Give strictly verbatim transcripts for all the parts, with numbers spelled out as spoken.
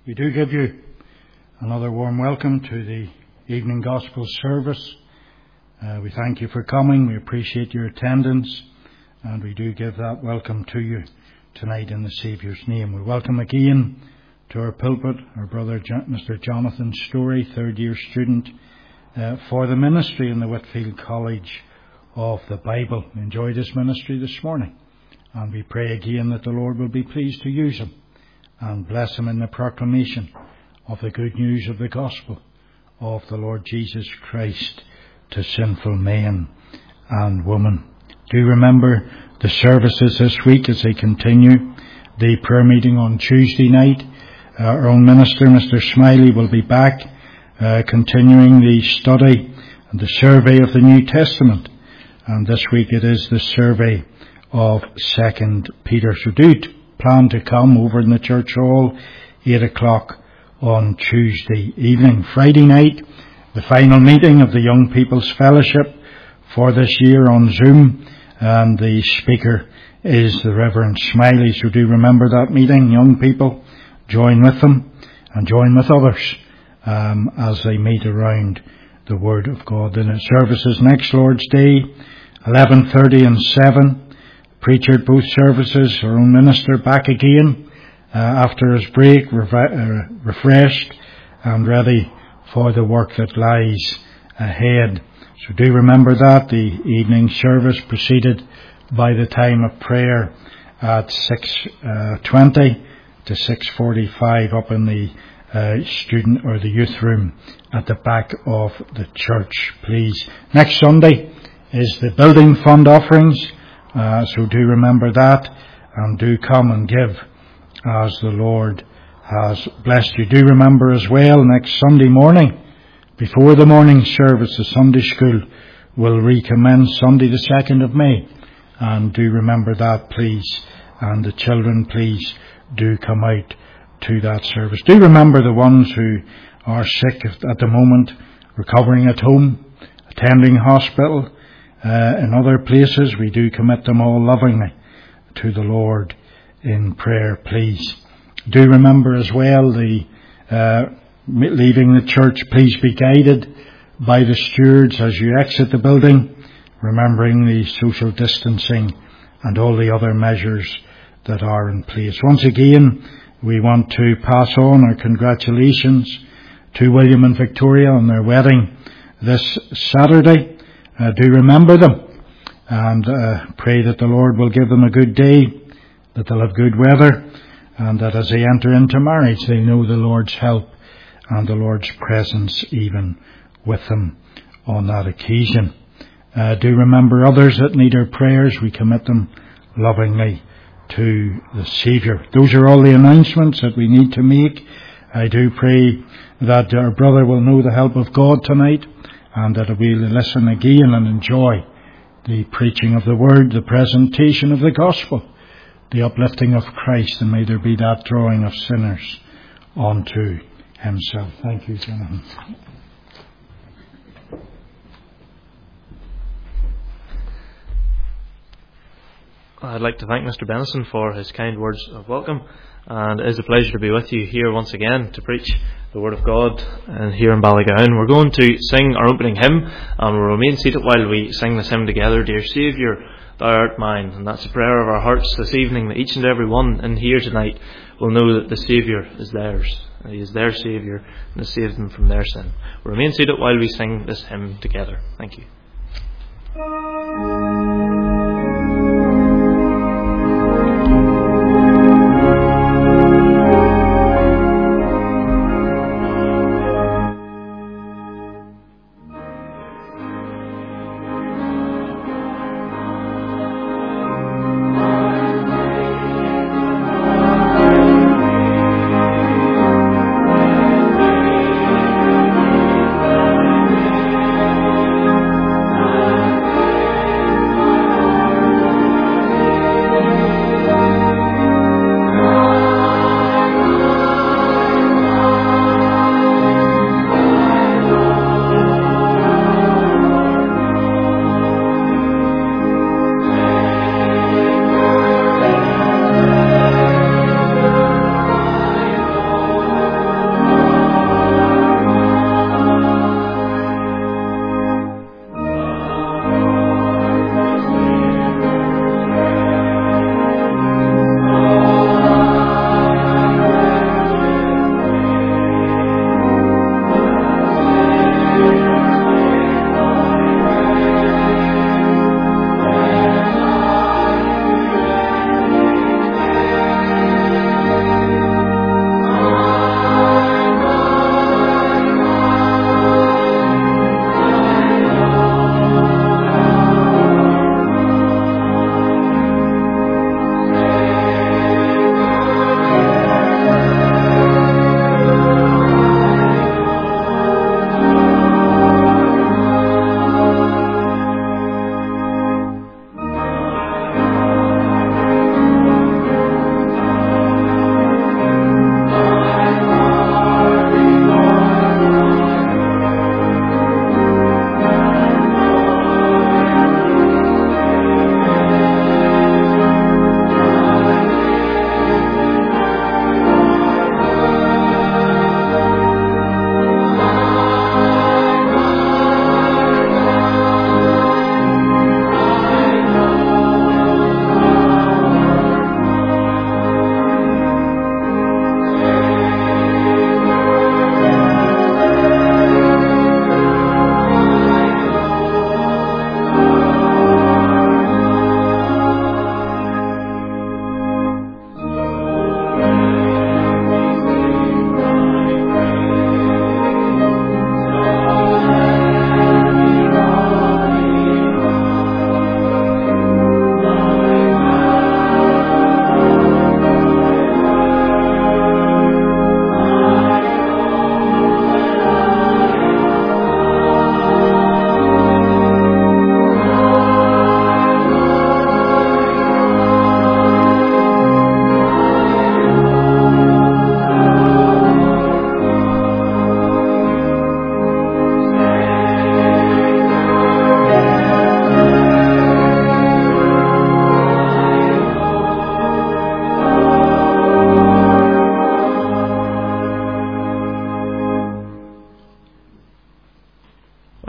We do give you another warm welcome to the evening gospel service. Uh, we thank you for coming. We appreciate your attendance, and we do give that welcome to you tonight in the Saviour's name. We welcome again to our pulpit our brother Jo- Mister Jonathan Story, third year student uh, for the ministry in the Whitfield College of the Bible. We enjoyed his ministry this morning, and we pray again that the Lord will be pleased to use him and bless him in the proclamation of the good news of the gospel of the Lord Jesus Christ to sinful men and women. Do remember the services this week as they continue. The prayer meeting on Tuesday night. Uh, our own minister, Mister Smiley, will be back uh, continuing the study and the survey of the New Testament. And this week it is the survey of Second Peter. So do plan to come over in the church hall, eight o'clock on Tuesday evening. Friday night, the final meeting of the Young People's Fellowship for this year on Zoom, and the speaker is the Reverend Smiley. So do remember that meeting, young people. Join with them and join with others um, as they meet around the Word of God. The services next Lord's Day, eleven thirty and seven. Preacher at both services, our own minister back again uh, after his break, revi- uh, refreshed and ready for the work that lies ahead. So do remember that. The evening service preceded by the time of prayer at six twenty to six forty-five up in the uh, student or the youth room at the back of the church, please. Next Sunday is the building fund offerings. Uh, so do remember that, and do come and give as the Lord has blessed you. Do remember as well, next Sunday morning, before the morning service, the Sunday school will recommence Sunday the second of May. And do remember that, please. And the children, please, do come out to that service. Do remember the ones who are sick at the moment, recovering at home, attending hospital, Uh, in other places. We do commit them all lovingly to the Lord in prayer, please. Do remember as well the uh, leaving the church. Please be guided by the stewards as you exit the building, remembering the social distancing and all the other measures that are in place. Once again, we want to pass on our congratulations to William and Victoria on their wedding this Saturday. Uh, do remember them and uh, pray that the Lord will give them a good day, that they'll have good weather, and that as they enter into marriage they know the Lord's help and the Lord's presence even with them on that occasion. Uh, do remember others that need our prayers. We commit them lovingly to the Saviour. Those are all the announcements that we need to make. I do pray that our brother will know the help of God tonight, and that we'll listen again and enjoy the preaching of the Word, the presentation of the Gospel, the uplifting of Christ, and may there be that drawing of sinners unto Himself. Thank you, Jonathan. I'd like to thank Mister Benson for his kind words of welcome, and it is a pleasure to be with you here once again to preach the Word of God and here in Ballygowan. We're going to sing our opening hymn, and we'll remain seated while we sing this hymn together. Dear Saviour, Thou art mine. And that's a prayer of our hearts this evening, that each and every one in here tonight will know that the Saviour is theirs. He is their Saviour and has saved them from their sin. We'll remain seated while we sing this hymn together. Thank you. Amen.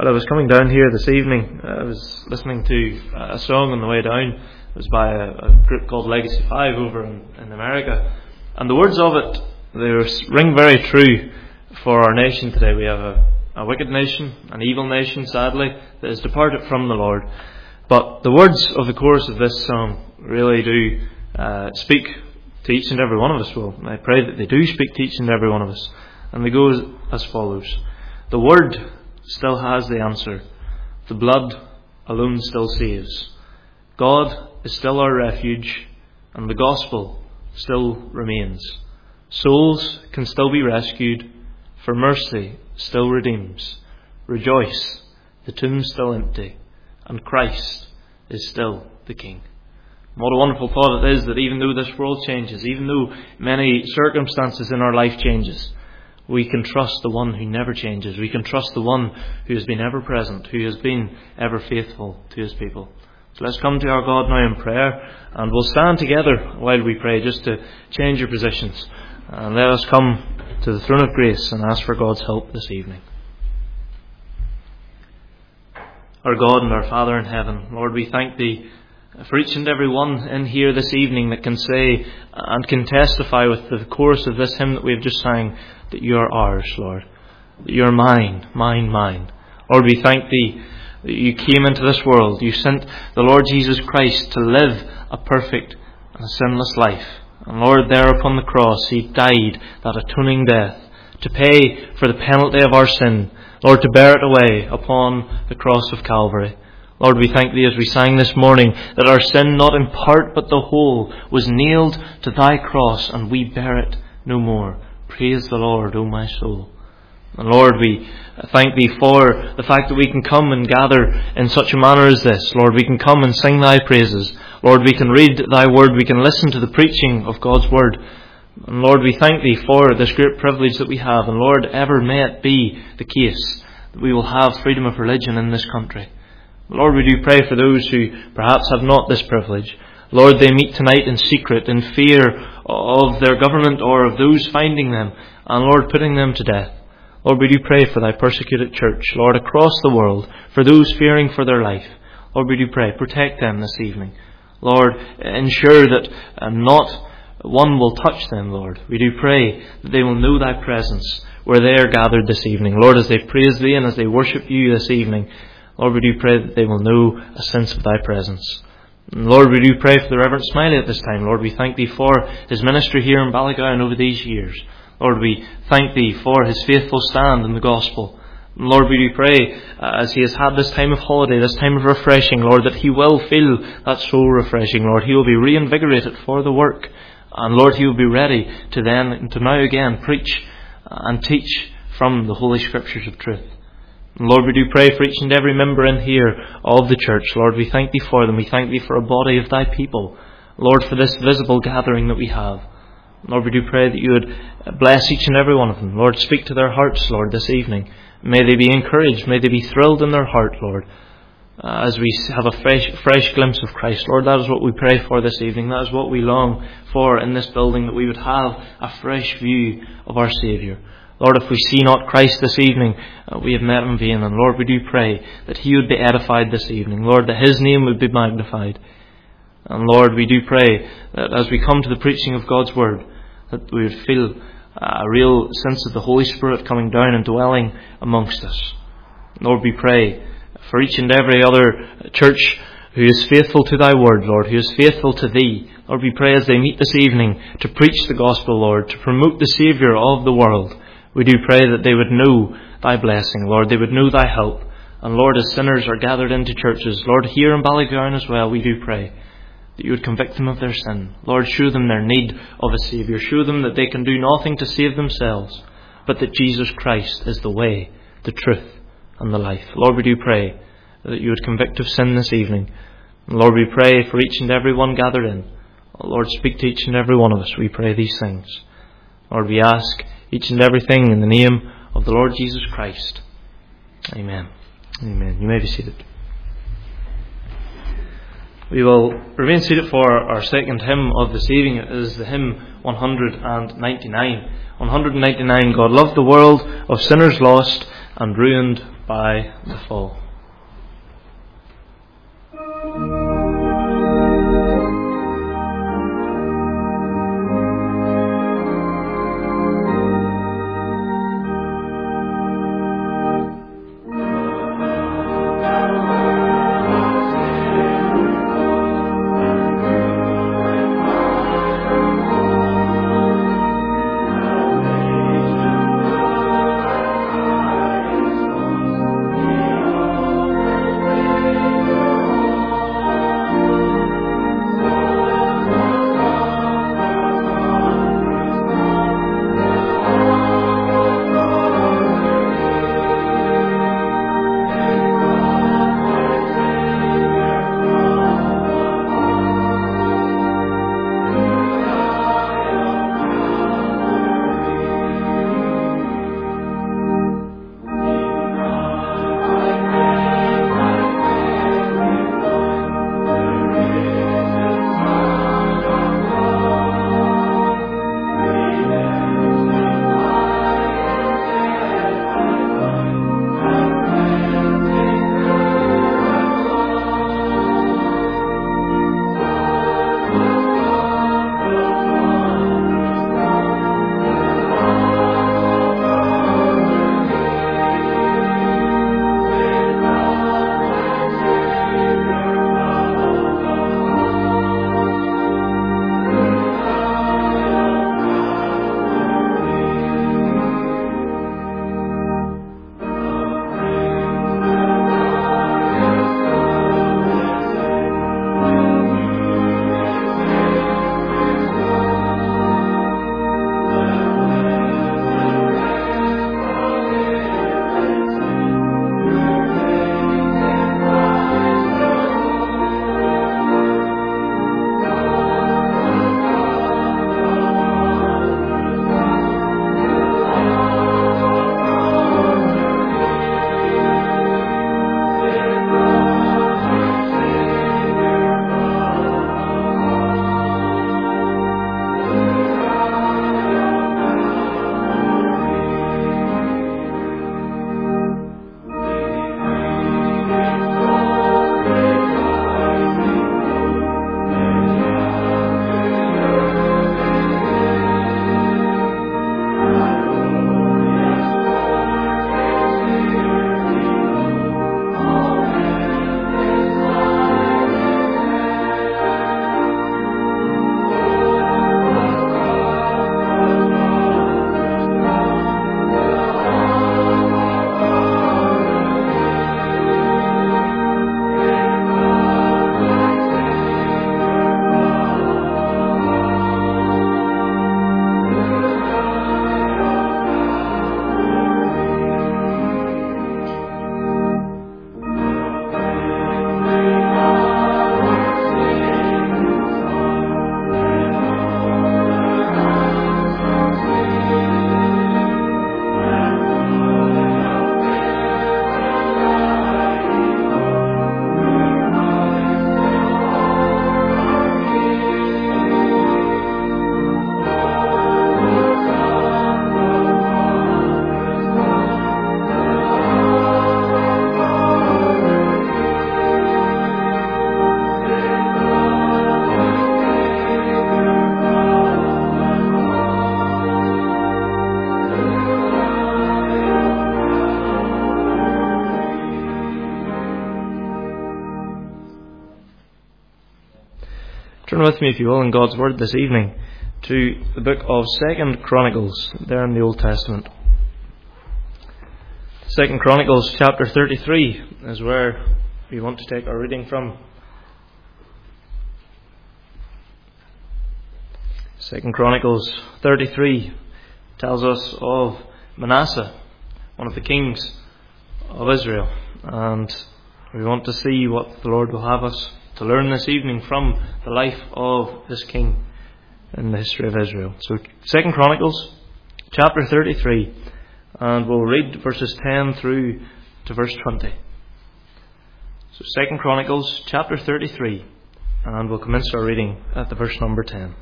While I was coming down here this evening, I was listening to a song on the way down. It was by a, a group called Legacy Five over in, in America. And the words of it, they ring very true for our nation today. We have a, a wicked nation, an evil nation, sadly, that has departed from the Lord. But the words of the chorus of this song really do uh, speak to each and every one of us. Well, I pray that they do speak to each and every one of us. And they go as, as follows. The Word still has the answer. The blood alone still saves. God is still our refuge, and the gospel still remains. Souls can still be rescued, for mercy still redeems. Rejoice, the tomb's still empty, and Christ is still the King. What a wonderful thought it is that even though this world changes, even though many circumstances in our life changes, we can trust the one who never changes. We can trust the one who has been ever present, who has been ever faithful to his people. So let's come to our God now in prayer, and we'll stand together while we pray, just to change your positions. And let us come to the throne of grace and ask for God's help this evening. Our God and our Father in heaven, Lord, we thank Thee for each and every one in here this evening that can say and can testify with the chorus of this hymn that we have just sang, that you are ours, Lord. That you are mine, mine, mine. Lord, we thank Thee that you came into this world. You sent the Lord Jesus Christ to live a perfect and sinless life. And Lord, there upon the cross, He died that atoning death to pay for the penalty of our sin. Lord, to bear it away upon the cross of Calvary. Lord, we thank Thee as we sang this morning that our sin, not in part but the whole, was nailed to Thy cross, and we bear it no more. Praise the Lord, O my soul. And Lord, we thank Thee for the fact that we can come and gather in such a manner as this. Lord, we can come and sing Thy praises. Lord, we can read Thy word. We can listen to the preaching of God's word. And Lord, we thank Thee for this great privilege that we have. And Lord, ever may it be the case that we will have freedom of religion in this country. Lord, we do pray for those who perhaps have not this privilege. Lord, they meet tonight in secret, in fear of their government or of those finding them, and Lord, putting them to death. Lord, we do pray for Thy persecuted church, Lord, across the world, for those fearing for their life. Lord, we do pray, protect them this evening. Lord, ensure that uh, not one will touch them, Lord. We do pray that they will know Thy presence where they are gathered this evening. Lord, as they praise Thee and as they worship You this evening, Lord, we do pray that they will know a sense of Thy presence. And Lord, we do pray for the Reverend Smiley at this time. Lord, we thank Thee for his ministry here in Ballygowan over these years. Lord, we thank Thee for his faithful stand in the gospel. And Lord, we do pray uh, as he has had this time of holiday, this time of refreshing, Lord, that he will feel that soul refreshing. Lord, he will be reinvigorated for the work. And Lord, he will be ready to then, and to now again, preach and teach from the Holy Scriptures of truth. And Lord, we do pray for each and every member in here of the church. Lord, we thank Thee for them. We thank Thee for a body of Thy people. Lord, for this visible gathering that we have. Lord, we do pray that You would bless each and every one of them. Lord, speak to their hearts, Lord, this evening. May they be encouraged. May they be thrilled in their heart, Lord, uh, as we have a fresh, fresh glimpse of Christ. Lord, that is what we pray for this evening. That is what we long for in this building, that we would have a fresh view of our Saviour. Lord, if we see not Christ this evening, uh, we have met in vain. And Lord, we do pray that He would be edified this evening. Lord, that His name would be magnified. And Lord, we do pray that as we come to the preaching of God's Word, that we would feel a real sense of the Holy Spirit coming down and dwelling amongst us. Lord, we pray for each and every other church who is faithful to Thy Word, Lord, who is faithful to Thee. Lord, we pray as they meet this evening to preach the gospel, Lord, to promote the Saviour of the world. We do pray that they would know Thy blessing, Lord. They would know Thy help. And Lord, as sinners are gathered into churches, Lord, here in Ballygowan as well, we do pray that You would convict them of their sin. Lord, show them their need of a Saviour. Show them that they can do nothing to save themselves, but that Jesus Christ is the way, the truth, and the life. Lord, we do pray that You would convict of sin this evening. And Lord, we pray for each and every one gathered in. Oh, Lord, speak to each and every one of us. We pray these things. Lord, we ask each and everything in the name of the Lord Jesus Christ. Amen. Amen. You may be seated. We will remain seated for our second hymn of this evening. It is the hymn one ninety-nine. one ninety-nine, God loved the world of sinners lost and ruined by the fall. Turn with me, if you will, in God's Word this evening to the book of Second Chronicles, there in the Old Testament. Second Chronicles chapter thirty-three is where we want to take our reading from. Second Chronicles thirty-three tells us of Manasseh, one of the kings of Israel, and we want to see what the Lord will have us to learn this evening from the life of this king in the history of Israel. So Second Chronicles chapter thirty-three, and we'll read verses ten through to verse twenty. So Second Chronicles chapter thirty-three, and we'll commence our reading at the verse number ten.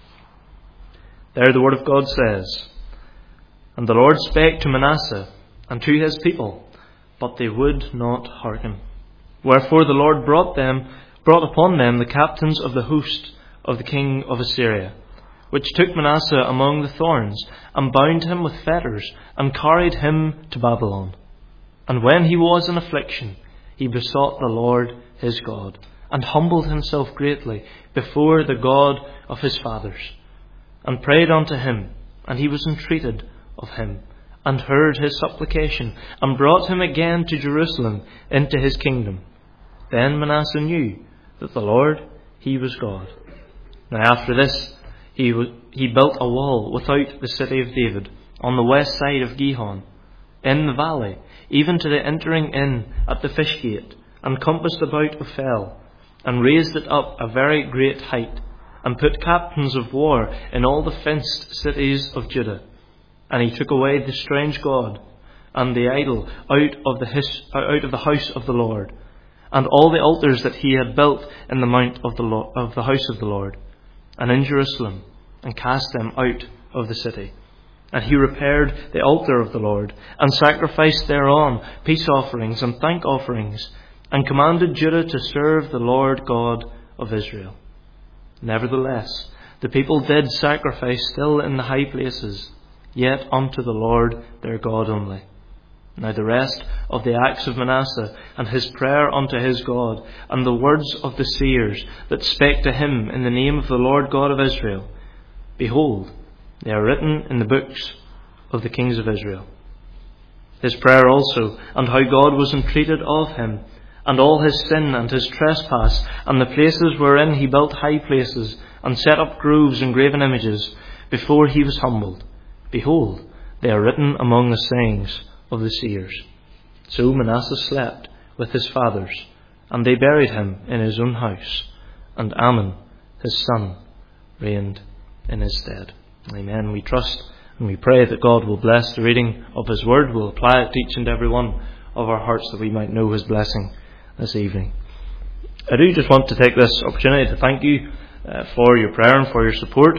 There the word of God says, "And the Lord spake to Manasseh and to his people, but they would not hearken. Wherefore the Lord brought them, brought upon them the captains of the host of the king of Assyria, which took Manasseh among the thorns, and bound him with fetters, and carried him to Babylon. And when he was in affliction, he besought the Lord his God, and humbled himself greatly before the God of his fathers, and prayed unto him, and he was entreated of him, and heard his supplication, and brought him again to Jerusalem into his kingdom. Then Manasseh knew that the Lord, he was God. Now after this, he, w- he built a wall without the city of David, on the west side of Gihon, in the valley, even to the entering in at the fish gate, and compassed about Ophel, and raised it up a very great height, and put captains of war in all the fenced cities of Judah. And he took away the strange god and the idol out of the his, out of the house of the Lord, and all the altars that he had built in the mount of the Lo- of the house of the Lord, and in Jerusalem, and cast them out of the city. And he repaired the altar of the Lord, and sacrificed thereon peace offerings and thank offerings, and commanded Judah to serve the Lord God of Israel. Nevertheless, the people did sacrifice still in the high places, yet unto the Lord their God only. Now the rest of the acts of Manasseh, and his prayer unto his God, and the words of the seers that spake to him in the name of the Lord God of Israel, behold, they are written in the books of the kings of Israel. His prayer also, and how God was entreated of him, and all his sin and his trespass, and the places wherein he built high places, and set up groves and graven images, before he was humbled. Behold, they are written among the sayings of the seers. So Manasseh slept with his fathers, and they buried him in his own house, and Amon, his son, reigned in his stead. Amen. We trust and we pray that God will bless the reading of his word, will apply it to each and every one of our hearts, that we might know his blessing this evening. I do just want to take this opportunity to thank you uh, for your prayer and for your support,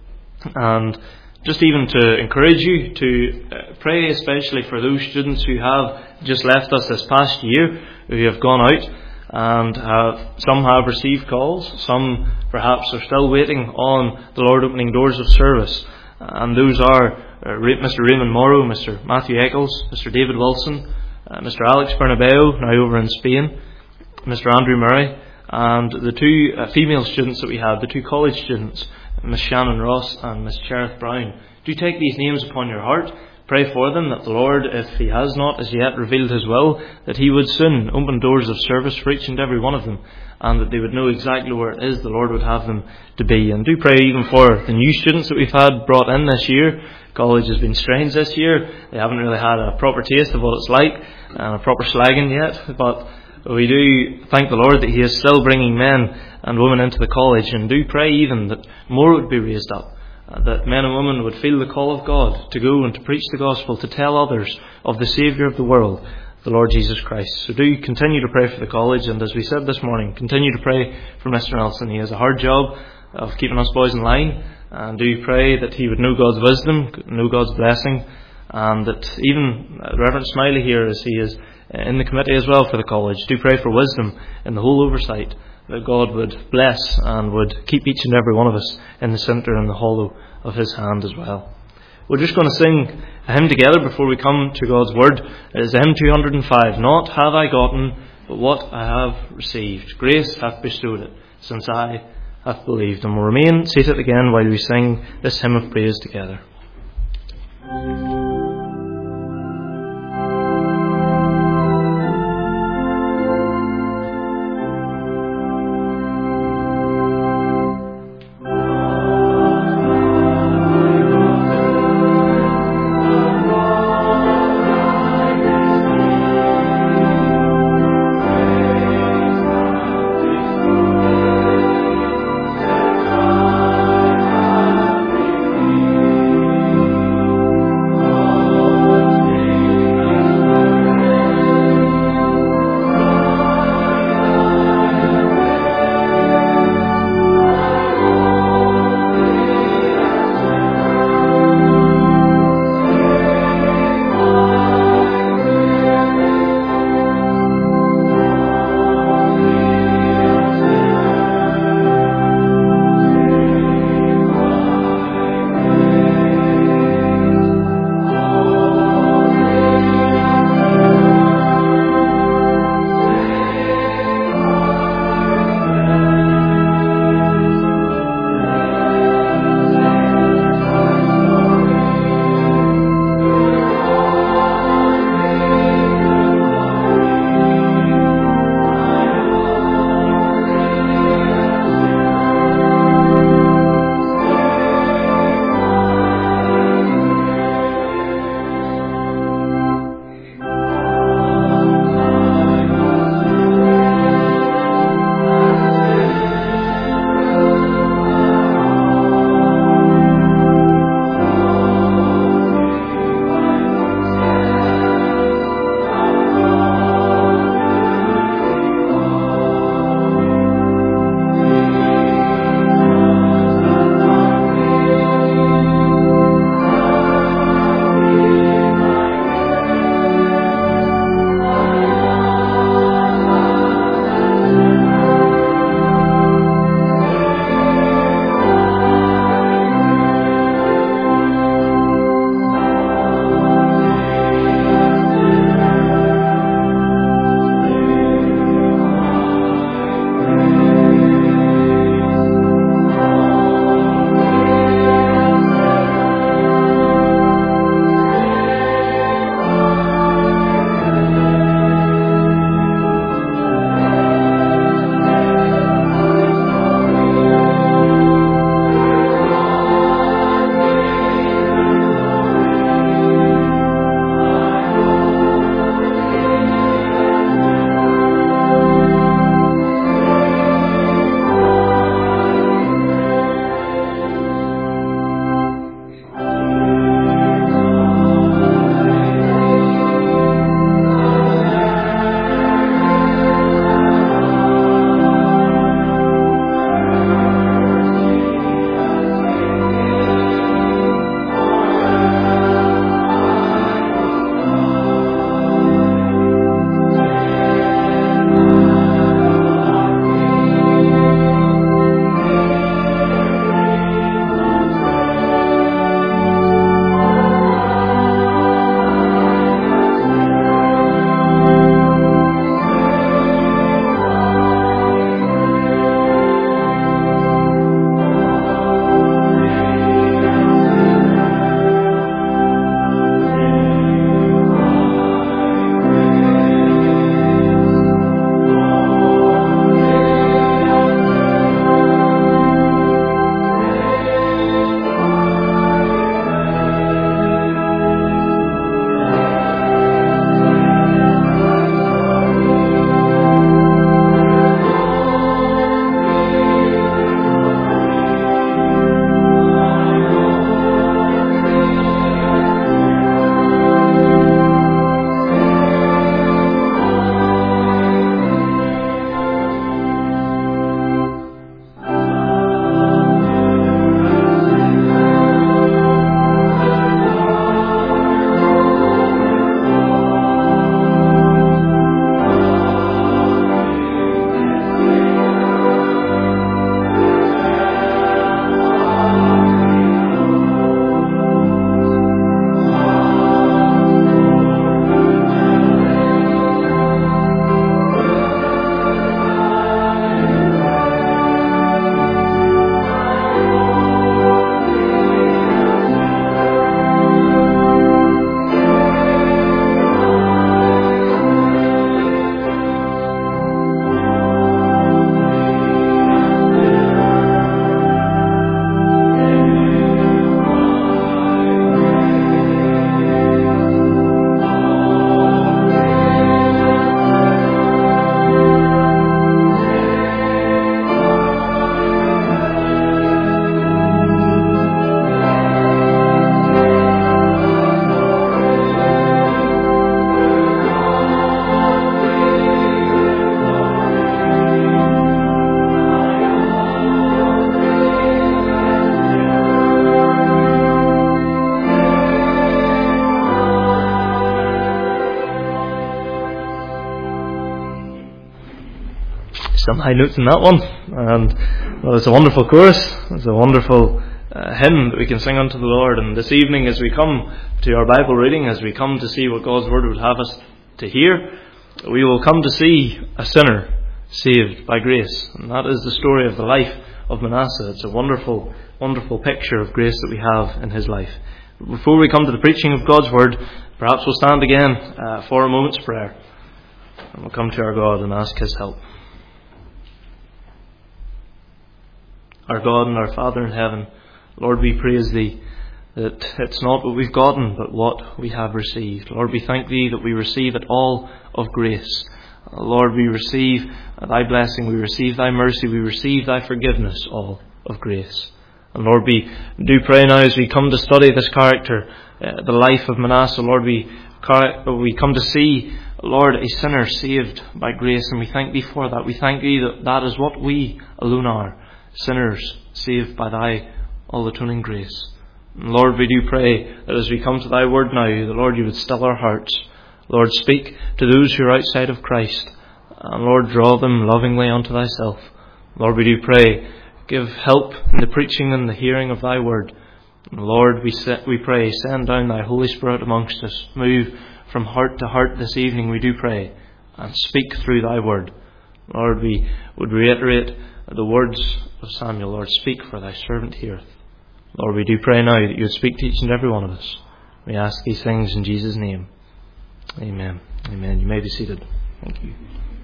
and just even to encourage you to uh, pray especially for those students who have just left us this past year, who have gone out and have, some have received calls, some perhaps are still waiting on the Lord opening doors of service, and those are uh, Mister Raymond Morrow, Mister Matthew Eccles, Mister David Wilson, uh, Mister Alex Bernabeu, now over in Spain, Mister Andrew Murray, and the two uh, female students that we had, the two college students, Miss Shannon Ross and Miss Cherith Brown. Do take these names upon your heart. Pray for them that the Lord, if he has not as yet revealed his will, that he would soon open doors of service for each and every one of them, and that they would know exactly where it is the Lord would have them to be. And do pray even for the new students that we've had brought in this year. College has been strange this year. They haven't really had a proper taste of what it's like, and a proper slagging yet, but we do thank the Lord that he is still bringing men and women into the college, and do pray even that more would be raised up, uh, that men and women would feel the call of God to go and to preach the gospel, to tell others of the Saviour of the world, the Lord Jesus Christ. So do continue to pray for the college, and as we said this morning, continue to pray for Mister Nelson. He has a hard job of keeping us boys in line, and do pray that he would know God's wisdom, know God's blessing, and that even Reverend Smiley here, as he is in the committee as well for the college, do pray for wisdom in the whole oversight, that God would bless and would keep each and every one of us in the centre and the hollow of his hand as well. We're just going to sing a hymn together before we come to God's word. It is hymn two hundred five. Not have I gotten, but what I have received. Grace hath bestowed it, since I have believed. And we'll remain seated again while we sing this hymn of praise together. Thank you. some high notes in that one. And well, it's a wonderful chorus. It's a wonderful uh, hymn that we can sing unto the Lord. And this evening, as we come to our Bible reading, as we come to see what God's Word would have us to hear, we will come to see a sinner saved by grace. And that is the story of the life of Manasseh. It's a wonderful, wonderful picture of grace that we have in his life. Before we come to the preaching of God's Word, perhaps we'll stand again uh, for a moment's prayer. And we'll come to our God and ask His help. Our God and our Father in heaven, Lord, we praise Thee that it's not what we've gotten, but what we have received. Lord, we thank Thee that we receive it all of grace. Lord, we receive Thy blessing, we receive Thy mercy, we receive Thy forgiveness, all of grace. And Lord, we do pray now as we come to study this character, uh, the life of Manasseh, Lord, we, we come to see, Lord, a sinner saved by grace, and we thank Thee for that. We thank Thee that that is what we alone are, sinners saved by Thy all-atoning grace. And Lord, we do pray that as we come to Thy Word now, the Lord, You would still our hearts. Lord, speak to those who are outside of Christ, and Lord, draw them lovingly unto Thyself. Lord, we do pray, give help in the preaching and the hearing of Thy Word. And Lord, we set, we pray, send down Thy Holy Spirit amongst us. Move from heart to heart this evening, we do pray, and speak through Thy Word. Lord, we would reiterate the words of Samuel. Lord, speak, for Thy servant heareth. Lord, we do pray now that You would speak to each and every one of us. We ask these things in Jesus' name. Amen. Amen. You may be seated. Thank you.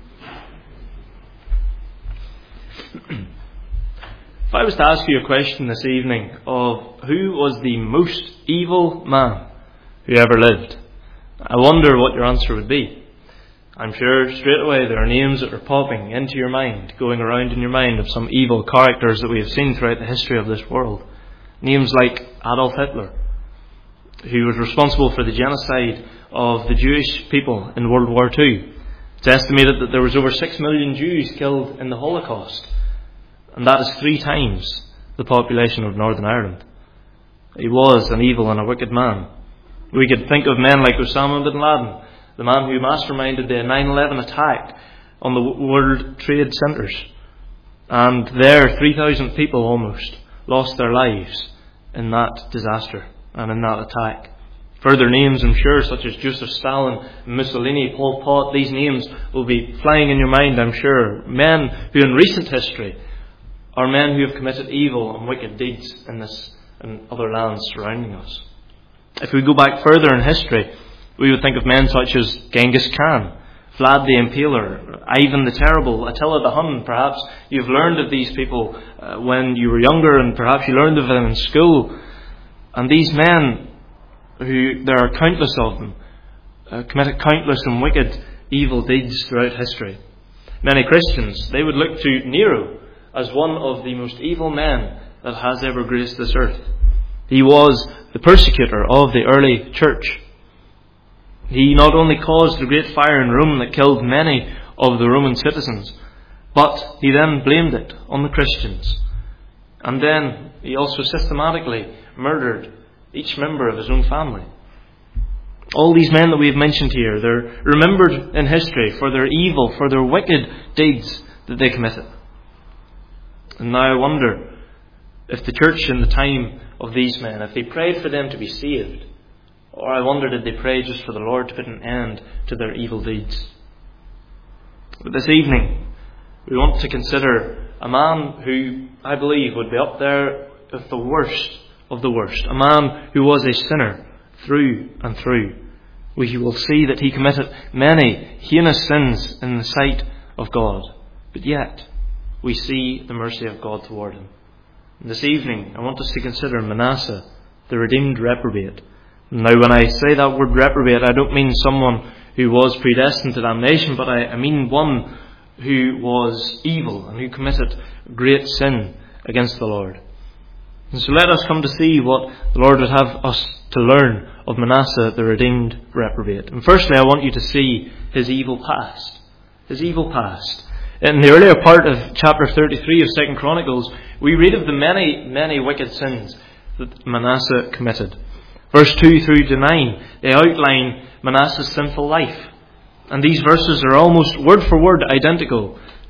If I was to ask you a question this evening of who was the most evil man who ever lived, I wonder what your answer would be. I'm sure straight away there are names that are popping into your mind, going around in your mind, of some evil characters that we have seen throughout the history of this world. Names like Adolf Hitler, who was responsible for the genocide of the Jewish people in World War Two. It's estimated that there was over six million Jews killed in the Holocaust, and that is three times the population of Northern Ireland. He was an evil and a wicked man. We could think of men like Osama bin Laden, the man who masterminded the nine eleven attack on the World Trade Centers. And there, three thousand people almost lost their lives in that disaster and in that attack. Further names, I'm sure, such as Joseph Stalin, Mussolini, Pol Pot, these names will be flying in your mind, I'm sure. Men who in recent history are men who have committed evil and wicked deeds in this and other lands surrounding us. If we go back further in history, we would think of men such as Genghis Khan, Vlad the Impaler, Ivan the Terrible, Attila the Hun. Perhaps you've learned of these people uh, when you were younger, and perhaps you learned of them in school. And these men, who there are countless of them, uh, committed countless and wicked evil deeds throughout history. Many Christians, they would look to Nero as one of the most evil men that has ever graced this earth. He was the persecutor of the early church. He not only caused the great fire in Rome that killed many of the Roman citizens, but he then blamed it on the Christians. And then he also systematically murdered each member of his own family. All these men that we have mentioned here, they're remembered in history for their evil, for their wicked deeds that they committed. And now I wonder if the church in the time of these men, if they prayed for them to be saved, or I wonder did they pray just for the Lord to put an end to their evil deeds. But this evening we want to consider a man who I believe would be up there with the worst of the worst. A man who was a sinner through and through. We will see that he committed many heinous sins in the sight of God. But yet we see the mercy of God toward him. And this evening I want us to consider Manasseh, the redeemed reprobate. Now when I say that word reprobate, I don't mean someone who was predestined to damnation, but I, I mean one who was evil and who committed great sin against the Lord. And so let us come to see what the Lord would have us to learn of Manasseh, the redeemed reprobate. And firstly, I want you to see his evil past. His evil past. In the earlier part of chapter thirty-three of Second Chronicles, we read of the many, many wicked sins that Manasseh committed. Verse two through to nine, they outline Manasseh's sinful life. And these verses are almost word for word identical to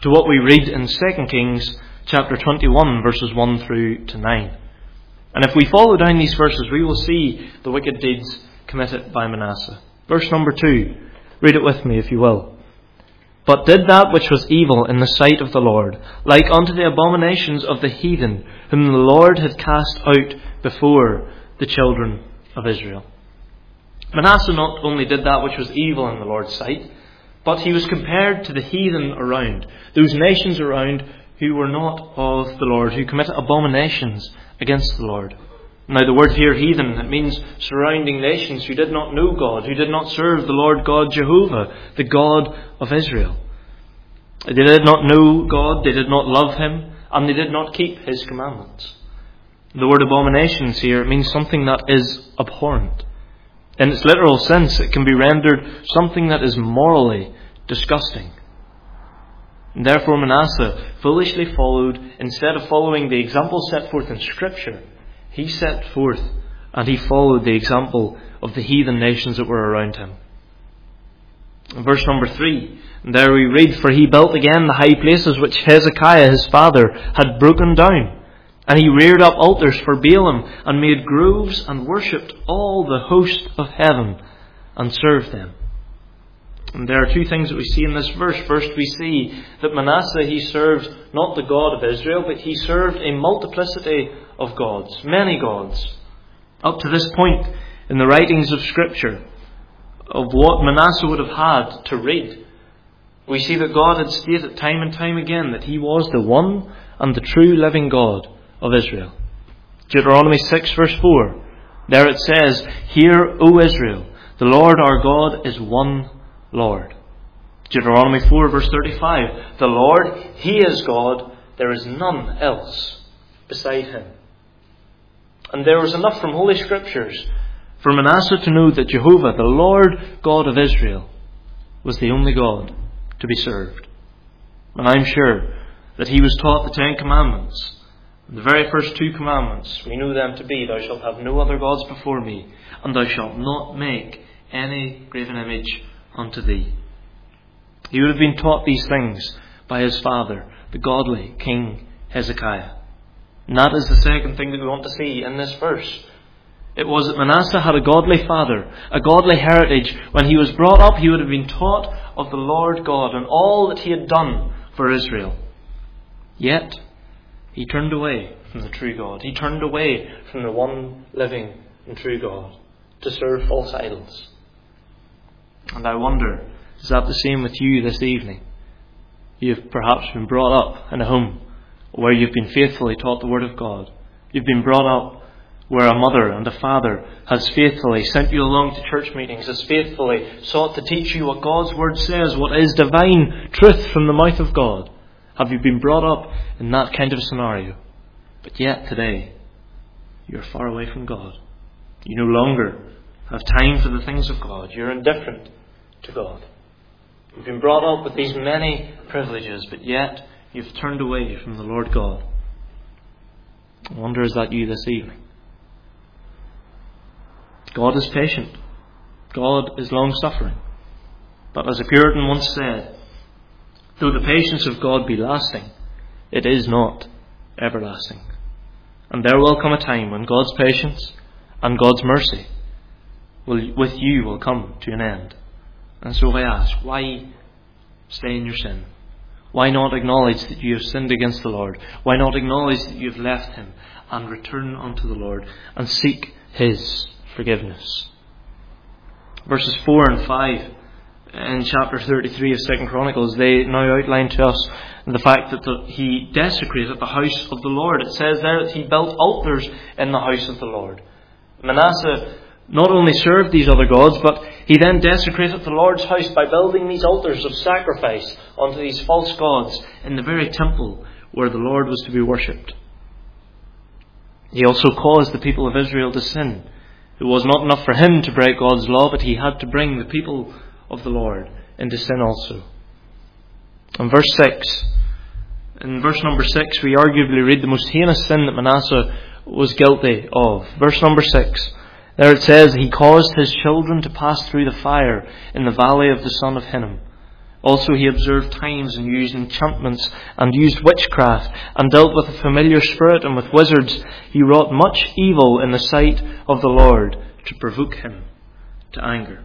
to what we read in Second Kings chapter twenty-one, verses one through to nine. And if we follow down these verses, we will see the wicked deeds committed by Manasseh. Verse number two. Read it with me, if you will. But did that which was evil in the sight of the Lord, like unto the abominations of the heathen, whom the Lord had cast out before the children of Israel. Manasseh not only did that which was evil in the Lord's sight, but he was compared to the heathen around, those nations around who were not of the Lord, who committed abominations against the Lord. Now the word here, heathen, it means surrounding nations who did not know God, who did not serve the Lord God Jehovah, the God of Israel. They did not know God, they did not love Him, and they did not keep His commandments. The word abominations here, it means something that is abhorrent. In its literal sense, it can be rendered something that is morally disgusting. And therefore Manasseh foolishly followed, instead of following the example set forth in Scripture, he set forth and he followed the example of the heathen nations that were around him. In verse number three, and there we read, For he built again the high places which Hezekiah his father had broken down. And he reared up altars for Baalim, and made groves, and worshipped all the host of heaven, and served them. And there are two things that we see in this verse. First, we see that Manasseh, he served not the God of Israel, but he served a multiplicity of gods, many gods. Up to this point in the writings of Scripture, of what Manasseh would have had to read, we see that God had stated time and time again that He was the one and the true living God of Israel. Deuteronomy six verse four, there it says, Hear, O Israel, the Lord our God is one Lord. Deuteronomy four verse thirty-five, the Lord, He is God, there is none else beside Him. And there was enough from Holy Scriptures for Manasseh to know that Jehovah, the Lord God of Israel, was the only God to be served. And I'm sure that he was taught the Ten Commandments. The very first two commandments, we know them to be, Thou shalt have no other gods before me, and thou shalt not make any graven image unto thee. He would have been taught these things by his father, the godly King Hezekiah. And that is the second thing that we want to see in this verse. It was that Manasseh had a godly father, a godly heritage. When he was brought up, he would have been taught of the Lord God and all that He had done for Israel. Yet, he turned away from the true God. He turned away from the one living and true God to serve false idols. And I wonder, is that the same with you this evening? You've perhaps been brought up in a home where you've been faithfully taught the Word of God. You've been brought up where a mother and a father has faithfully sent you along to church meetings, has faithfully sought to teach you what God's Word says, what is divine truth from the mouth of God. Have you been brought up in that kind of scenario? But yet today, you're far away from God. You no longer have time for the things of God. You're indifferent to God. You've been brought up with these many privileges, but yet you've turned away from the Lord God. I wonder, is that you this evening? God is patient. God is long-suffering. But as a Puritan once said, though the patience of God be lasting, it is not everlasting. And there will come a time when God's patience and God's mercy will, with you will come to an end. And so I ask, why stay in your sin? Why not acknowledge that you have sinned against the Lord? Why not acknowledge that you have left Him and return unto the Lord and seek His forgiveness? Verses four and five in chapter thirty-three of Second Chronicles, they now outline to us the fact that the, he desecrated the house of the Lord. It says there that he built altars in the house of the Lord. Manasseh not only served these other gods, but he then desecrated the Lord's house by building these altars of sacrifice unto these false gods in the very temple where the Lord was to be worshipped. He also caused the people of Israel to sin. It was not enough for him to break God's law, but he had to bring the people of the Lord into sin also. In verse six, in verse number six, we arguably read the most heinous sin that Manasseh was guilty of. Verse number six, there it says, he caused his children to pass through the fire in the valley of the son of Hinnom. Also he observed times and used enchantments and used witchcraft and dealt with a familiar spirit and with wizards. He wrought much evil in the sight of the Lord to provoke him to anger.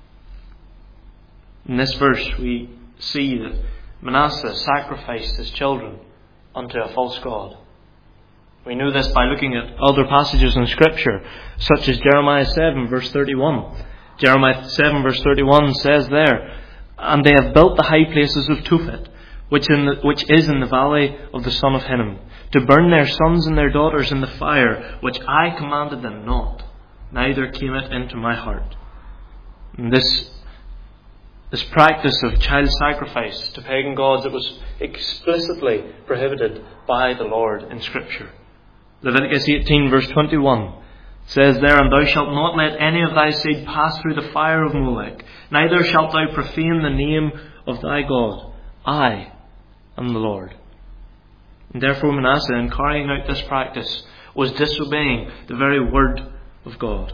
In this verse we see that Manasseh sacrificed his children unto a false god. We know this by looking at other passages in Scripture, such as Jeremiah seven verse thirty-one. Jeremiah seven verse thirty-one says there, "And they have built the high places of Tophet, which, in the, which is in the valley of the son of Hinnom, to burn their sons and their daughters in the fire, which I commanded them not, neither came it into my heart." And this, this practice of child sacrifice to pagan gods, it was explicitly prohibited by the Lord in Scripture. Leviticus eighteen verse twenty-one says there, "And thou shalt not let any of thy seed pass through the fire of Molech, neither shalt thou profane the name of thy God. I am the Lord." And therefore Manasseh, in carrying out this practice, was disobeying the very word of God.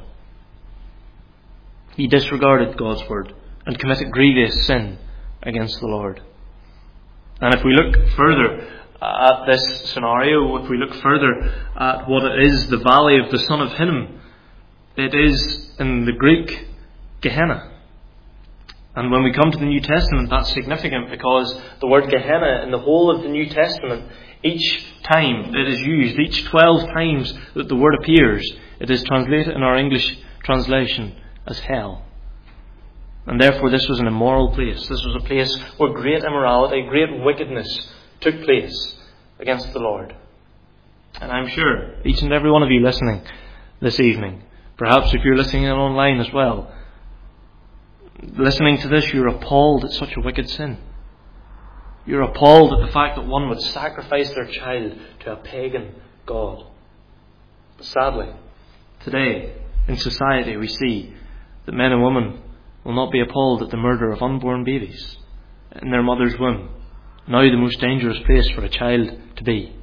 He disregarded God's word and committed grievous sin against the Lord. And if we look further at this scenario, if we look further at what it is, the valley of the son of Hinnom, it is in the Greek Gehenna. And when we come to the New Testament, that's significant because the word Gehenna in the whole of the New Testament, each time it is used, each twelve times that the word appears, it is translated in our English translation as hell. And therefore this was an immoral place. This was a place where great immorality, great wickedness took place against the Lord. And I'm sure each and every one of you listening this evening, perhaps if you're listening in online as well, listening to this, you're appalled at such a wicked sin. You're appalled at the fact that one would sacrifice their child to a pagan god. But sadly, today in society we see that men and women will not be appalled at the murder of unborn babies in their mother's womb. Now the most dangerous place for a child to be.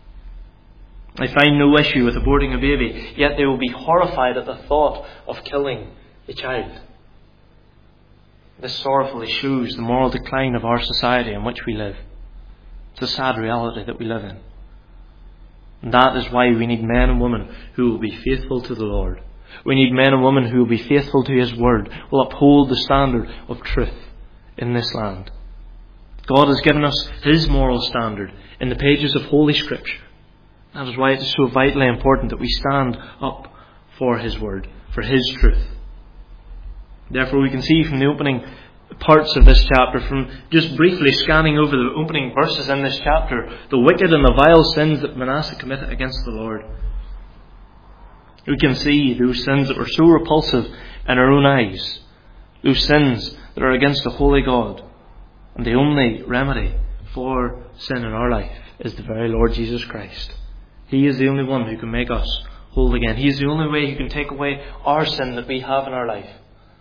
I find no issue with aborting a baby, yet they will be horrified at the thought of killing a child. This sorrowfully shows the moral decline of our society in which we live. It's a sad reality that we live in. And that is why we need men and women who will be faithful to the Lord. We need men and women who will be faithful to His word, will uphold the standard of truth in this land. God has given us His moral standard in the pages of Holy Scripture. That is why it is so vitally important that we stand up for His word, for His truth. Therefore we can see from the opening parts of this chapter, from just briefly scanning over the opening verses in this chapter, the wicked and the vile sins that Manasseh committed against the Lord. We can see those sins that were so repulsive in our own eyes, those sins that are against the holy God. And the only remedy for sin in our life is the very Lord Jesus Christ. He is the only one who can make us whole again. He is the only way who can take away our sin that we have in our life.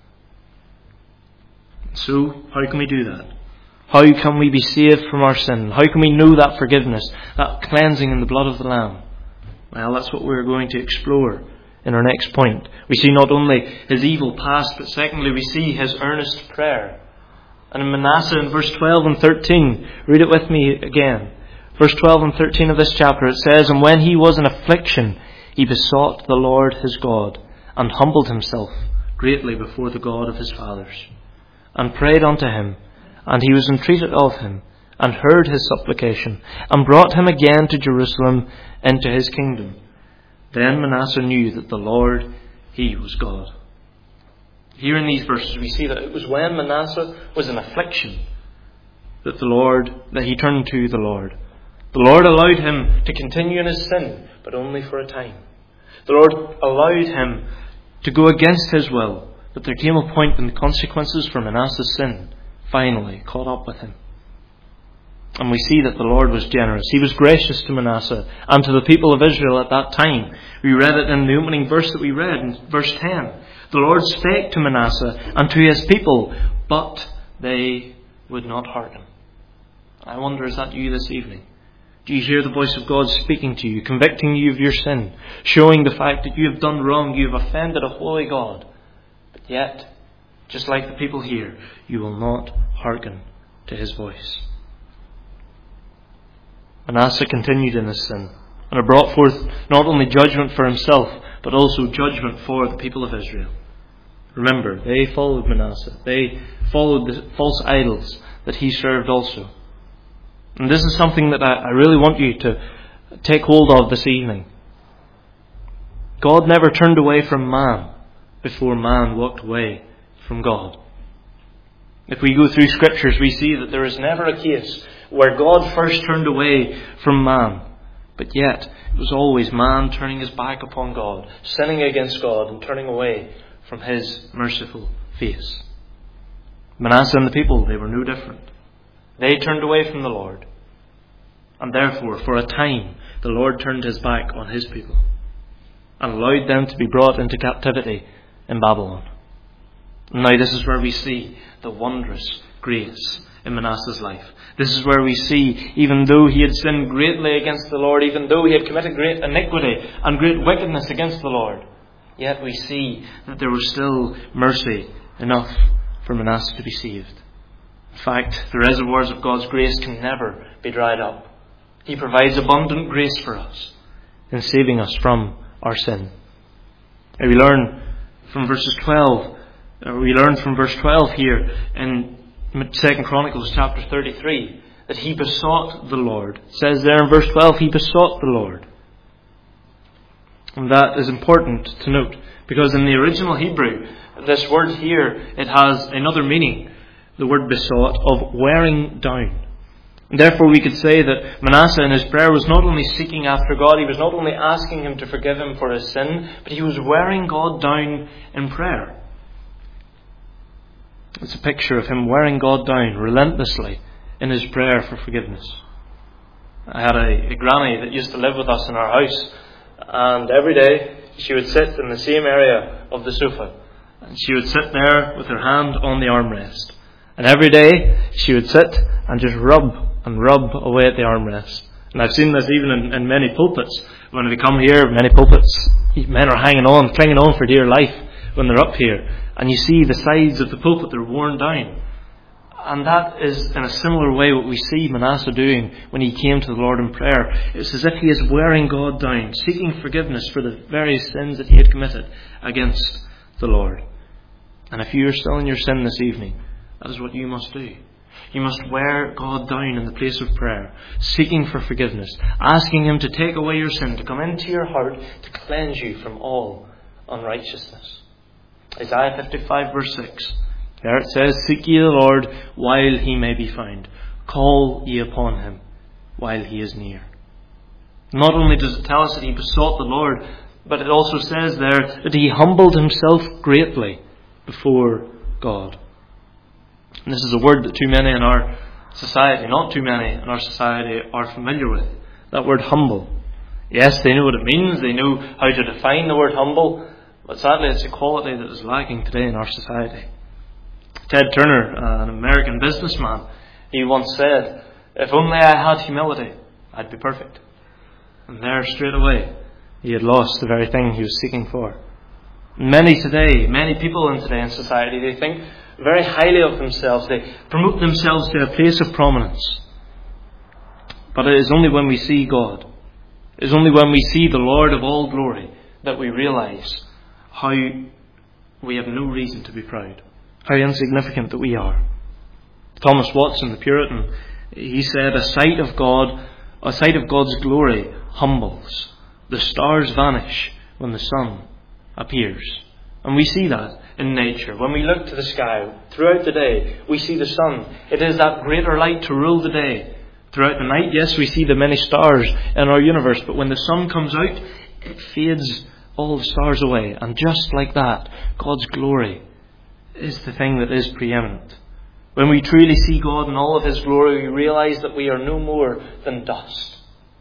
So, how can we do that? How can we be saved from our sin? How can we know that forgiveness, that cleansing in the blood of the Lamb? Well, that's what we're going to explore in our next point. We see not only his evil past, but secondly we see his earnest prayer. And in Manasseh in verse twelve and thirteen, read it with me again. Verse twelve and thirteen of this chapter, it says, "And when he was in affliction, he besought the Lord his God, and humbled himself greatly before the God of his fathers, and prayed unto him, and he was entreated of him, and heard his supplication, and brought him again to Jerusalem into his kingdom. Then Manasseh knew that the Lord, he was God." Here in these verses we see that it was when Manasseh was in affliction that the Lord, that he turned to the Lord. The Lord allowed him to continue in his sin, but only for a time. The Lord allowed him to go against his will, but there came a point when the consequences for Manasseh's sin finally caught up with him. And we see that the Lord was generous. He was gracious to Manasseh and to the people of Israel at that time. We read it in the opening verse that we read, in verse ten. The Lord spake to Manasseh and to his people, but they would not hearken. I wonder, is that you this evening? Do you hear the voice of God speaking to you, convicting you of your sin, showing the fact that you have done wrong, you have offended a holy God? But yet, just like the people here, you will not hearken to his voice. Manasseh continued in his sin, and it brought forth not only judgment for himself, but also judgment for the people of Israel. Remember, they followed Manasseh. They followed the false idols that he served also. And this is something that I, I really want you to take hold of this evening. God never turned away from man before man walked away from God. If we go through scriptures, we see that there is never a case where God first turned away from man. But yet, it was always man turning his back upon God, sinning against God and turning away from his merciful face. Manasseh and the people, they were no different. They turned away from the Lord. And therefore, for a time, the Lord turned his back on his people and allowed them to be brought into captivity in Babylon. Now this is where we see the wondrous grace in Manasseh's life. This is where we see, even though he had sinned greatly against the Lord, even though he had committed great iniquity and great wickedness against the Lord, yet we see that there was still mercy enough for Manasseh to be saved. In fact, the reservoirs of God's grace can never be dried up. He provides abundant grace for us in saving us from our sin. And we learn from verses twelve, or we learn from verse twelve here in Second Chronicles chapter thirty-three, that he besought the Lord. It says there in verse twelve, he besought the Lord. And that is important to note, because in the original Hebrew, this word here, it has another meaning. The word besought, of wearing down. And therefore we could say that Manasseh in his prayer was not only seeking after God, he was not only asking him to forgive him for his sin, but he was wearing God down in prayer. It's a picture of him wearing God down relentlessly in his prayer for forgiveness. I had a, a granny that used to live with us in our house, and every day she would sit in the same area of the sofa, and she would sit there with her hand on the armrest. And every day she would sit and just rub and rub away at the armrest. And I've seen this even in, in many pulpits. When we come here, many pulpits, men are hanging on, clinging on for dear life when they're up here. And you see the sides of the pulpit, they're worn down. And that is in a similar way what we see Manasseh doing when he came to the Lord in prayer. It's as if he is wearing God down, seeking forgiveness for the various sins that he had committed against the Lord. And if you are still in your sin this evening, that is what you must do. You must wear God down in the place of prayer, seeking for forgiveness, asking him to take away your sin, to come into your heart, to cleanse you from all unrighteousness. Isaiah fifty-five verse six. There it says, "Seek ye the Lord while he may be found. Call ye upon him while he is near." Not only does it tell us that he besought the Lord, but it also says there that he humbled himself greatly before God. And this is a word that too many in our society, not too many in our society, are familiar with. That word humble. Yes, they know what it means. They know how to define the word humble. But sadly, it's a quality that is lacking today in our society. Ted Turner, an American businessman, he once said, "If only I had humility, I'd be perfect." And there, straight away, he had lost the very thing he was seeking for. Many today, many people in today in society, they think very highly of themselves. They promote themselves to a place of prominence. But it is only when we see God, it is only when we see the Lord of all glory, that we realize how we have no reason to be proud, how insignificant that we are. Thomas Watson, the Puritan, he said, "A sight of God, a sight of God's glory humbles. The stars vanish when the sun appears." And we see that in nature. When we look to the sky throughout the day, we see the sun. It is that greater light to rule the day. Throughout the night, yes, we see the many stars in our universe, but when the sun comes out, it fades all the stars away. And just like that, God's glory is the thing that is preeminent. When we truly see God in all of his glory, we realize that we are no more than dust.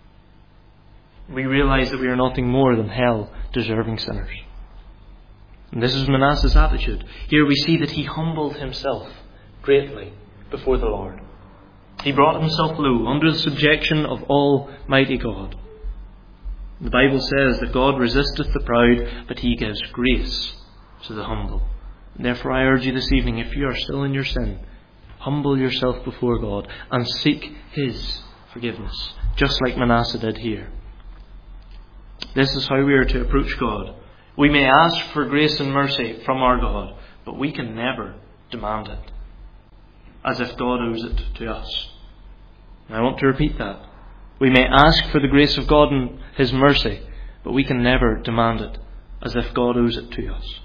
We realize that we are nothing more than hell-deserving sinners. And this is Manasseh's attitude. Here we see that he humbled himself greatly before the Lord. He brought himself low under the subjection of Almighty God. The Bible says that God resisteth the proud, but he gives grace to the humble. And therefore I urge you this evening, if you are still in your sin, Humble yourself before God and seek His forgiveness, just like Manasseh did here. This is how we are to approach God. We may ask for grace and mercy from our God, but we can never demand it, as if God owes it to us. And I want to repeat that. We may ask for the grace of God and His mercy, but we can never demand it, as if God owes it to us.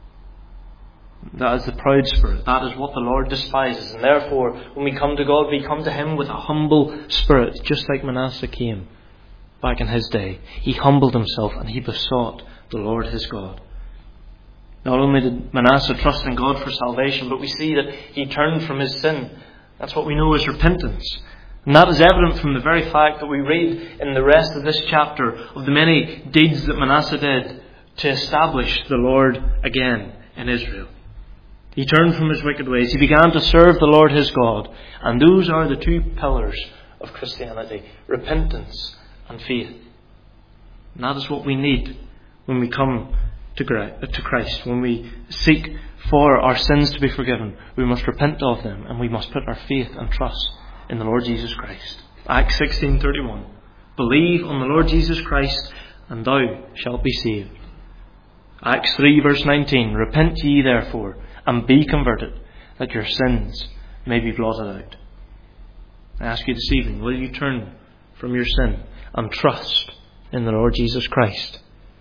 That is the proud spirit. That is what the Lord despises. And therefore, when we come to God, we come to Him with a humble spirit, just like Manasseh came back in his day. He humbled himself and he besought the Lord his God. Not only did Manasseh trust in God for salvation, but we see that he turned from his sin. That's what we know as repentance. And that is evident from the very fact that we read in the rest of this chapter of the many deeds that Manasseh did to establish the Lord again in Israel. He turned from his wicked ways. He began to serve the Lord his God. And those are the two pillars of Christianity: repentance and faith. And that is what we need when we come to Christ. When we seek for our sins to be forgiven, we must repent of them and we must put our faith and trust in the Lord Jesus Christ. Acts sixteen thirty-one. Believe on the Lord Jesus Christ and thou shalt be saved. Acts three verse nineteen. Repent ye therefore and be converted, that your sins may be blotted out. I ask you this evening, will you turn from your sin and trust in the Lord Jesus Christ?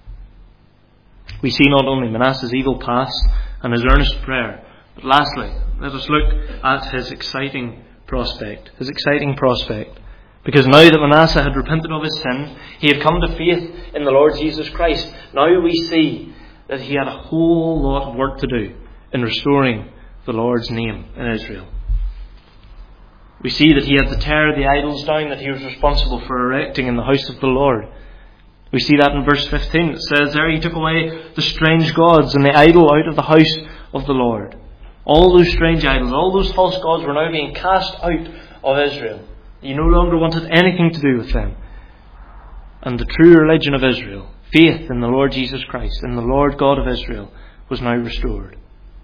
We see not only Manasseh's evil past and his earnest prayer, but lastly, let us look at his exciting prospect. His exciting prospect. Because now that Manasseh had repented of his sin, he had come to faith in the Lord Jesus Christ. Now we see that he had a whole lot of work to do in restoring the Lord's name in Israel. We see that he had to tear the idols down that he was responsible for erecting in the house of the Lord. We see that in verse fifteen. It says there, he took away the strange gods and the idol out of the house of the Lord. All those strange idols, all those false gods were now being cast out of Israel. He no longer wanted anything to do with them. And the true religion of Israel, faith in the Lord Jesus Christ, in the Lord God of Israel, was now restored.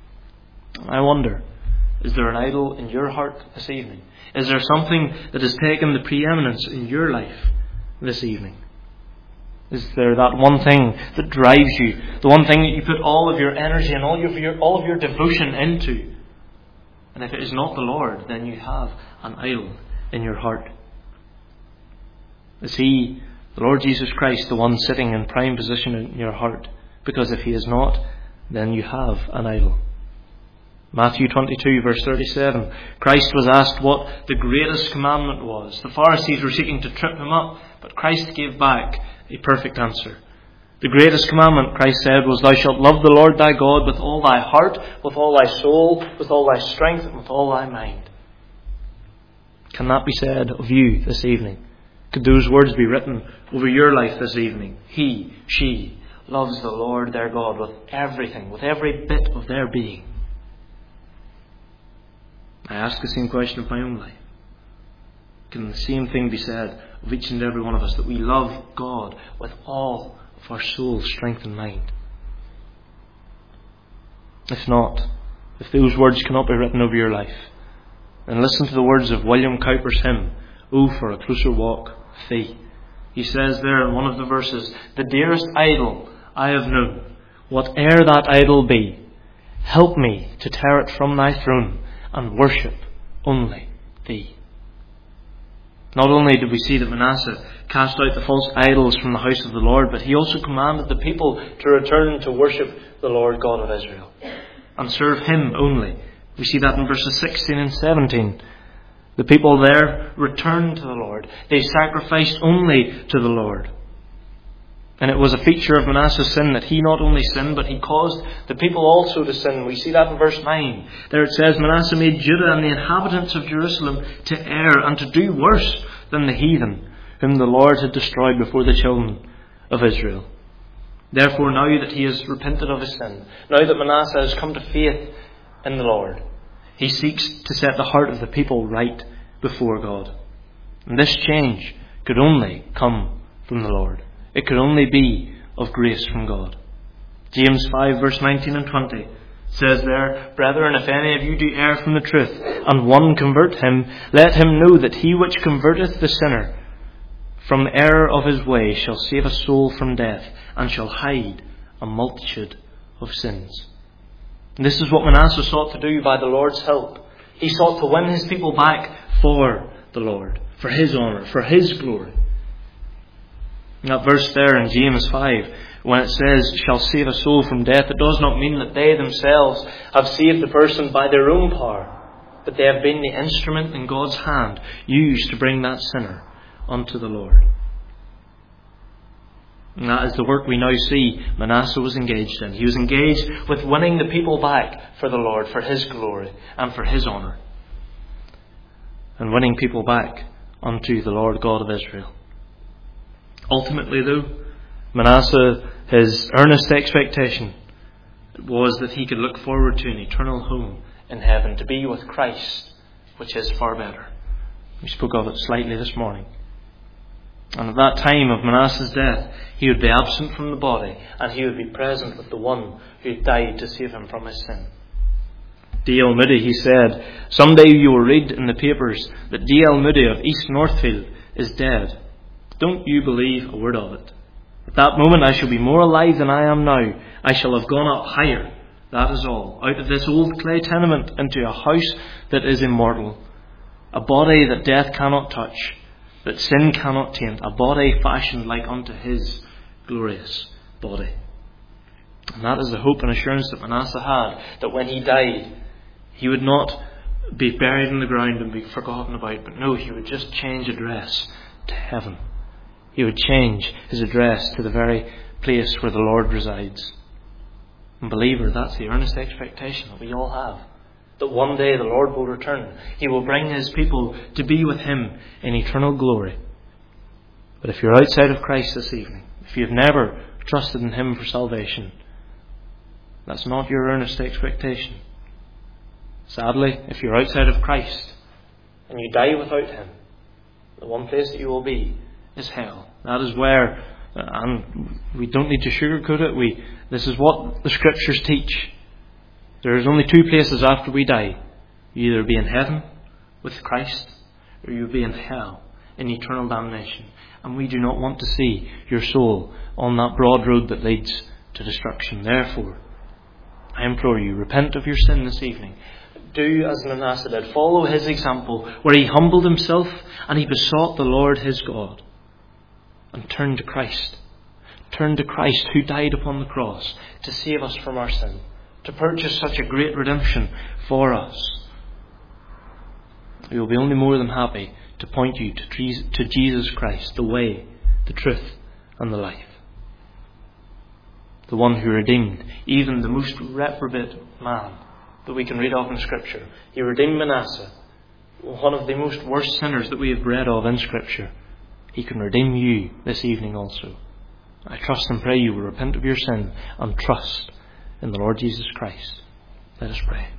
I wonder, is there an idol in your heart this evening? Is there something that has taken the preeminence in your life this evening? Is there that one thing that drives you, the one thing that you put all of your energy and all of your, all of your devotion into? And if it is not the Lord, then you have an idol in your heart. Is He, the Lord Jesus Christ, the one sitting in prime position in your heart? Because if He is not, then you have an idol. Matthew twenty-two verse thirty-seven. Christ was asked what the greatest commandment was. The Pharisees were seeking to trip Him up, but Christ gave back a perfect answer. The greatest commandment, Christ said, was, thou shalt love the Lord thy God with all thy heart, with all thy soul, with all thy strength, and with all thy mind. Can that be said of you this evening? Could those words be written over your life this evening? He, she, loves the Lord their God with everything, with every bit of their being. I ask the same question of my own life. Can the same thing be said of each and every one of us, that we love God with all of our soul, strength and mind? If not, if those words cannot be written over your life, then listen to the words of William Cowper's hymn, "Oh, for a closer walk with Thee." He says there in one of the verses, the dearest idol I have known, whate'er that idol be, help me to tear it from Thy throne and worship only Thee. Not only did we see that Manasseh cast out the false idols from the house of the Lord, but he also commanded the people to return to worship the Lord God of Israel and serve Him only. We see that in verses sixteen and seventeen. The people there returned to the Lord. They sacrificed only to the Lord. And it was a feature of Manasseh's sin that he not only sinned, but he caused the people also to sin. We see that in verse nine. There it says, Manasseh made Judah and the inhabitants of Jerusalem to err and to do worse than the heathen, whom the Lord had destroyed before the children of Israel. Therefore, now that he has repented of his sin, now that Manasseh has come to faith in the Lord, he seeks to set the heart of the people right before God. And this change could only come from the Lord. It could only be of grace from God. James five verse nineteen and twenty It says there, "Brethren, if any of you do err from the truth, and one convert him, let him know that he which converteth the sinner from the error of his way shall save a soul from death, and shall hide a multitude of sins." And this is what Manasseh sought to do by the Lord's help. He sought to win his people back for the Lord, for his honour, for his glory. And that verse there in James five, when it says, "shall save a soul from death," it does not mean that they themselves have saved the person by their own power, but they have been the instrument in God's hand used to bring that sinner unto the Lord. And that is the work we now see Manasseh was engaged in. He was engaged with winning the people back for the Lord, for his glory and for his honour, and winning people back unto the Lord God of Israel. Ultimately, though, Manasseh, his earnest expectation was that he could look forward to an eternal home in heaven, to be with Christ, which is far better. We spoke of it slightly this morning. And at that time of Manasseh's death, he would be absent from the body, and he would be present with the one who died to save him from his sin. D L Moody, he said, "Someday you will read in the papers that D L Moody of East Northfield is dead. Don't you believe a word of it. At that moment I shall be more alive than I am now. I shall have gone up higher. That is all. Out of this old clay tenement into a house that is immortal. A body that death cannot touch, that sin cannot taint. A body fashioned like unto his glorious body." And that is the hope and assurance that Manasseh had, that when he died, he would not be buried in the ground and be forgotten about, but no, he would just change address to heaven. He would change his address to the very place where the Lord resides. And believer, that's the earnest expectation that we all have. That one day the Lord will return. He will bring his people to be with him in eternal glory. But if you're outside of Christ this evening, if you've never trusted in him for salvation, that's not your earnest expectation. Sadly, if you're outside of Christ and you die without him, the one place that you will be is hell. That is where, and we don't need to sugarcoat it, we, this is what the Scriptures teach. There is only two places after we die. You either be in heaven with Christ, or you'll be in hell in eternal damnation. And we do not want to see your soul on that broad road that leads to destruction. Therefore, I implore you, repent of your sin this evening. Do as Manasseh did. Follow his example, where he humbled himself and he besought the Lord his God. And turn to Christ. Turn to Christ, who died upon the cross to save us from our sin, to purchase such a great redemption for us. We will be only more than happy to point you to Jesus Christ, the way, the truth, and the life. The one who redeemed even the most reprobate man that we can read of in Scripture. He redeemed Manasseh, one of the most worst sinners that we have read of in Scripture. He can redeem you this evening also. I trust and pray you will repent of your sin and trust in the Lord Jesus Christ. Let us pray.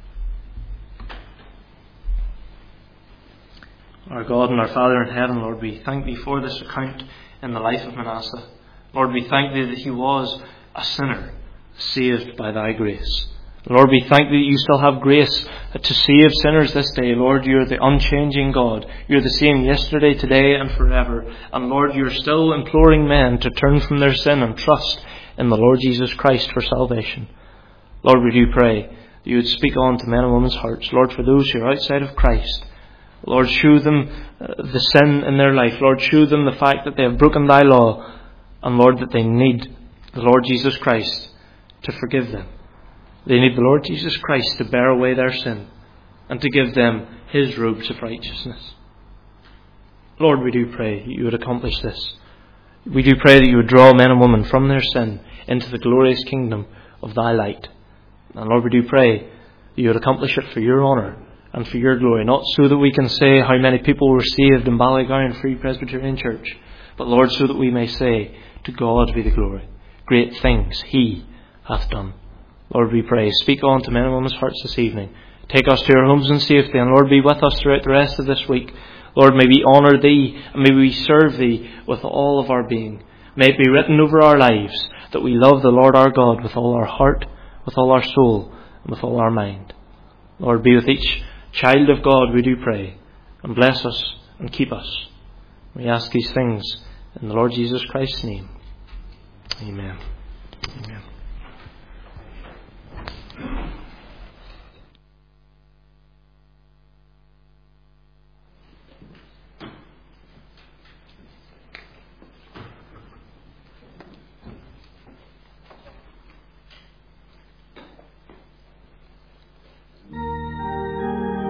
Our God and our Father in heaven, Lord, we thank Thee for this account in the life of Manasseh. Lord, we thank Thee that he was a sinner saved by Thy grace. Lord, we thank Thee that You still have grace to save sinners this day. Lord, You are the unchanging God. You are the same yesterday, today and forever. And Lord, You are still imploring men to turn from their sin and trust in the Lord Jesus Christ for salvation. Lord, we do pray that You would speak on to men and women's hearts. Lord, for those who are outside of Christ, Lord, show them the sin in their life. Lord, show them the fact that they have broken Thy law. And Lord, that they need the Lord Jesus Christ to forgive them. They need the Lord Jesus Christ to bear away their sin and to give them His robes of righteousness. Lord, we do pray that You would accomplish this. We do pray that You would draw men and women from their sin into the glorious kingdom of Thy light. And Lord, we do pray that You would accomplish it for Your honour and for Your glory, not so that we can say how many people were saved in Ballygowan Free Presbyterian Church, but Lord, so that we may say, to God be the glory. Great things He hath done. Lord, we pray, speak on to men and women's hearts this evening. Take us to our homes in safety, and Lord, be with us throughout the rest of this week. Lord, may we honour Thee, and may we serve Thee with all of our being. May it be written over our lives that we love the Lord our God with all our heart, with all our soul, and with all our mind. Lord, be with each child of God, we do pray, and bless us and keep us. We ask these things in the Lord Jesus Christ's name. Amen. Amen.